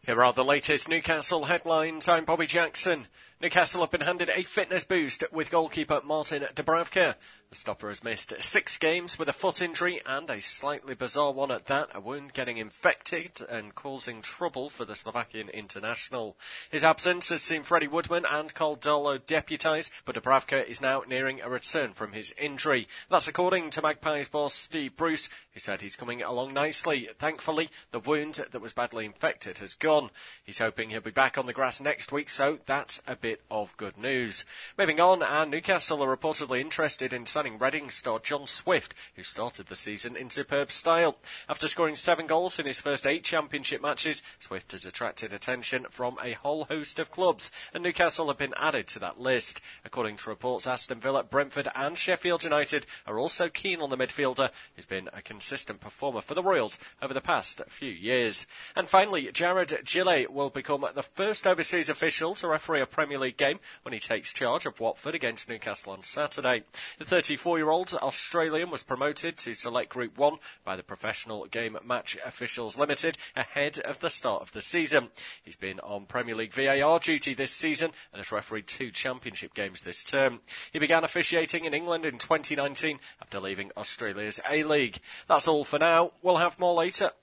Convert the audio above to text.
Here are the latest Newcastle headlines. I'm Bobby Jackson. Newcastle have been handed a fitness boost with goalkeeper Martin Dubravka. The stopper has missed 6 games with a foot injury and a slightly bizarre one at that, a wound getting infected and causing trouble for the Slovakian international. His absence has seen Freddie Woodman and Carl Darlow deputise, but Dubravka is now nearing a return from his injury. That's according to Magpies boss Steve Bruce, who said he's coming along nicely. Thankfully, the wound that was badly infected has gone. He's hoping he'll be back on the grass next week, so that's a bit of good news. Moving on, and Newcastle are reportedly interested in signing Reading star John Swift, who started the season in superb style. After scoring 7 goals in his first 8 championship matches, Swift has attracted attention from a whole host of clubs, and Newcastle have been added to that list. According to reports, Aston Villa, Brentford and Sheffield United are also keen on the midfielder, who's been a consistent performer for the Royals over the past few years. And finally, Jared Gillett will become the first overseas official to referee a Premier League game when he takes charge of Watford against Newcastle on Saturday. The 34-year-old Australian was promoted to Select Group 1 by the Professional Game Match Officials Limited ahead of the start of the season. He's been on Premier League VAR duty this season and has refereed 2 championship games this term. He began officiating in England in 2019 after leaving Australia's A-League. That's all for now. We'll have more later.